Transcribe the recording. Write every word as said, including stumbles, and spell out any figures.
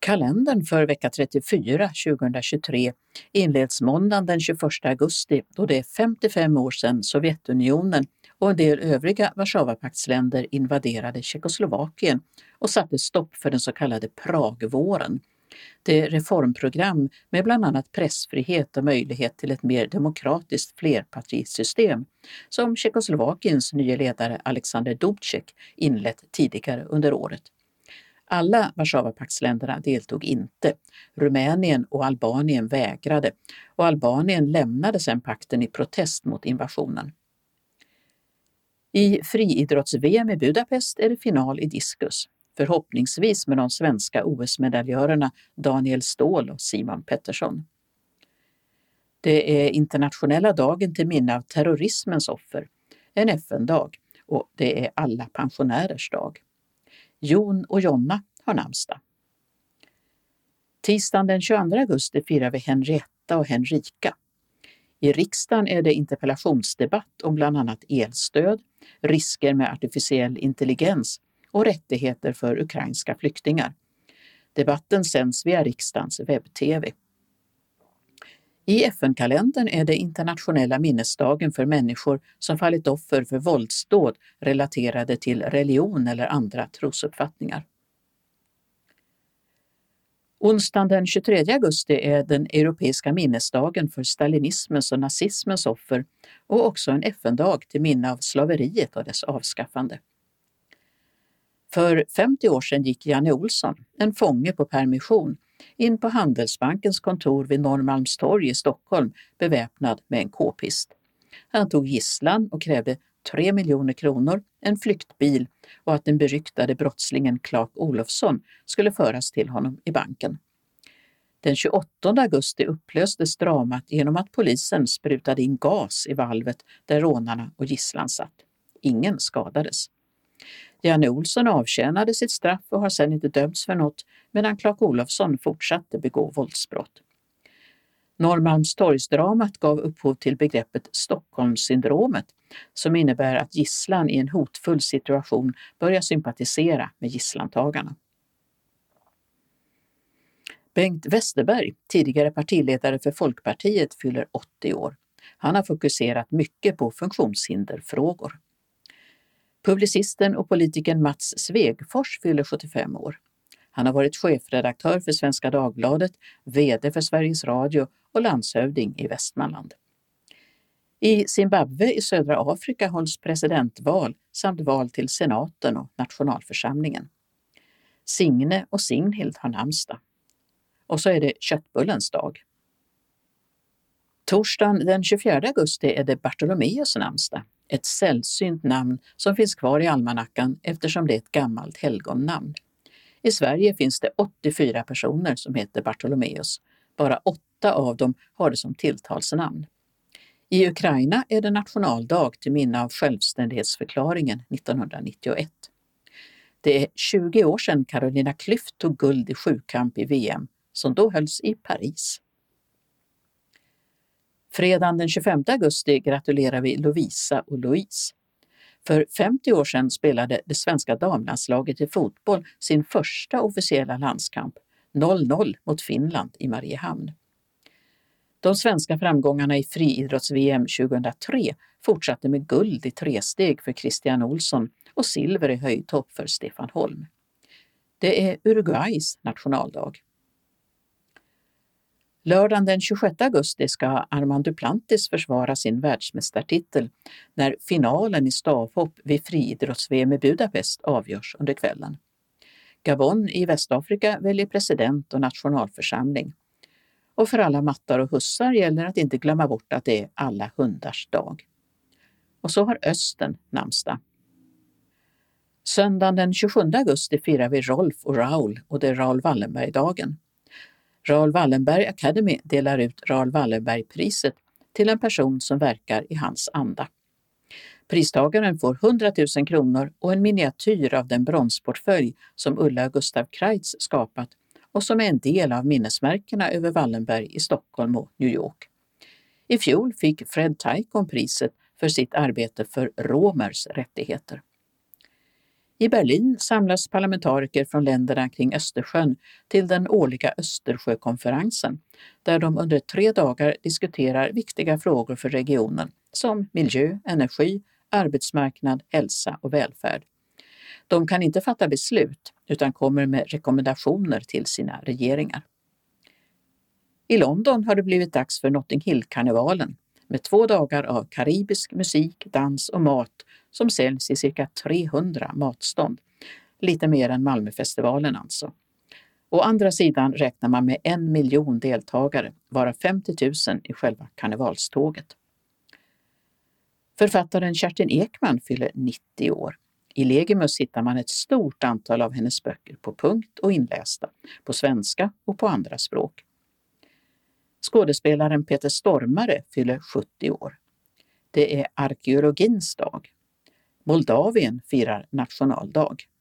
Kalendern för vecka trettiofyra tjugohundratjugotre inleds måndagen den tjugoförsta augusti då det är femtiofem år sedan Sovjetunionen och en del övriga Warszawapaktsländer invaderade Tjeckoslovakien och satte stopp för den så kallade Pragvåren. Det reformprogram med bland annat pressfrihet och möjlighet till ett mer demokratiskt flerpartisystem som Tjeckoslovakiens nya ledare Alexander Dubček inlett tidigare under året. Alla Warszawapaktsländerna deltog inte. Rumänien och Albanien vägrade och Albanien lämnade sedan pakten i protest mot invasionen. I friidrotts-V M i Budapest är det final i diskus. Förhoppningsvis med de svenska O S-medaljörerna Daniel Ståhl och Simon Pettersson. Det är internationella dagen till minne av terrorismens offer, en F N-dag, och det är alla pensionärers dag. Jon och Jonna har namnsdag. Tisdagen den tjugoandra augusti firar vi Henrietta och Henrika. I riksdagen är det interpellationsdebatt om bland annat elstöd, risker med artificiell intelligens och rättigheter för ukrainska flyktingar. Debatten sänds via riksdagens webb-tv. I F N-kalendern är det internationella minnesdagen för människor som fallit offer för våldsdåd relaterade till religion eller andra trosuppfattningar. Onsdagen den tjugotredje augusti är den europeiska minnesdagen för stalinismens och nazismens offer och också en F N-dag till minne av slaveriet och dess avskaffande. För femtio år sedan gick Janne Olsson, en fånge på permission, in på Handelsbankens kontor vid Norrmalmstorg i Stockholm beväpnad med en k-pist. Han tog gisslan och krävde tre miljoner kronor, en flyktbil och att den beryktade brottslingen Clark Olofsson skulle föras till honom i banken. Den tjugoåttonde augusti upplöstes dramat genom att polisen sprutade in gas i valvet där rånarna och gisslan satt. Ingen skadades. Janne Olsson avtjänade sitt straff och har sedan inte dömts för något medan Clark Olofsson fortsatte begå våldsbrott. Norrmalmstorgsdramat gav upphov till begreppet Stockholmssyndromet som innebär att gisslan i en hotfull situation börjar sympatisera med gisslantagarna. Bengt Westerberg, tidigare partiledare för Folkpartiet, fyller åttio år. Han har fokuserat mycket på funktionshinderfrågor. Publicisten och politikern Mats Svegfors fyller sjuttiofem år. Han har varit chefredaktör för Svenska Dagbladet, vd för Sveriges Radio och landshövding i Västmanland. I Zimbabwe i södra Afrika hålls presidentval samt val till senaten och nationalförsamlingen. Signe och Signhild har namnsdag. Och så är det köttbullens dag. Torsdagen den tjugofjärde augusti är det Bartolomeus namnsdag. Ett sällsynt namn som finns kvar i almanackan eftersom det är ett gammalt helgonnamn. I Sverige finns det åttiofyra personer som heter Bartolomeus. Bara åtta av dem har det som tilltalsnamn. I Ukraina är det nationaldag till minne av självständighetsförklaringen nittonhundranittioett. Det är tjugo år sedan Carolina Klüft tog guld i sjukamp i V M som då hölls i Paris. Fredagen den tjugofemte augusti gratulerar vi Lovisa och Louise. För femtio år sedan spelade det svenska damlandslaget i fotboll sin första officiella landskamp, noll noll mot Finland i Mariehamn. De svenska framgångarna i friidrotts-V M tjugohundratre fortsatte med guld i tresteg för Christian Olsson och silver i höjdhopp för Stefan Holm. Det är Uruguays nationaldag. Lördagen den tjugosjätte augusti ska Armand Duplantis försvara sin världsmästartitel när finalen i stavhopp vid friidrotts-V M i Budapest avgörs under kvällen. Gabon i Västafrika väljer president och nationalförsamling. Och för alla mattar och hussar gäller att inte glömma bort att det är alla hundars dag. Och så har Östen namnsdag. Söndagen den tjugosjunde augusti firar vi Rolf och Raoul och det är Raoul Wallenberg-dagen. Raoul Wallenberg Academy delar ut Raoul Wallenberg-priset till en person som verkar i hans anda. Pristagaren får hundratusen kronor och en miniatyr av den bronsportfölj som Ulla Gustav Kreitz skapat och som är en del av minnesmärkena över Wallenberg i Stockholm och New York. I fjol fick Fred Taikon priset för sitt arbete för romers rättigheter. I Berlin samlas parlamentariker från länderna kring Östersjön till den årliga Östersjökonferensen, där de under tre dagar diskuterar viktiga frågor för regionen som miljö, energi, arbetsmarknad, hälsa och välfärd. De kan inte fatta beslut utan kommer med rekommendationer till sina regeringar. I London har det blivit dags för Notting Hill-karnevalen med två dagar av karibisk musik, dans och mat som säljs i cirka trehundra matstånd. Lite mer än Malmöfestivalen alltså. Å andra sidan räknar man med en miljon deltagare, varav femtio tusen i själva karnevalståget. Författaren Kerstin Ekman fyller nittio år. I Legimus hittar man ett stort antal av hennes böcker på punkt och inlästa, på svenska och på andra språk. Skådespelaren Peter Stormare fyller sjuttio år. Det är arkeologins dag. Moldavien firar nationaldag.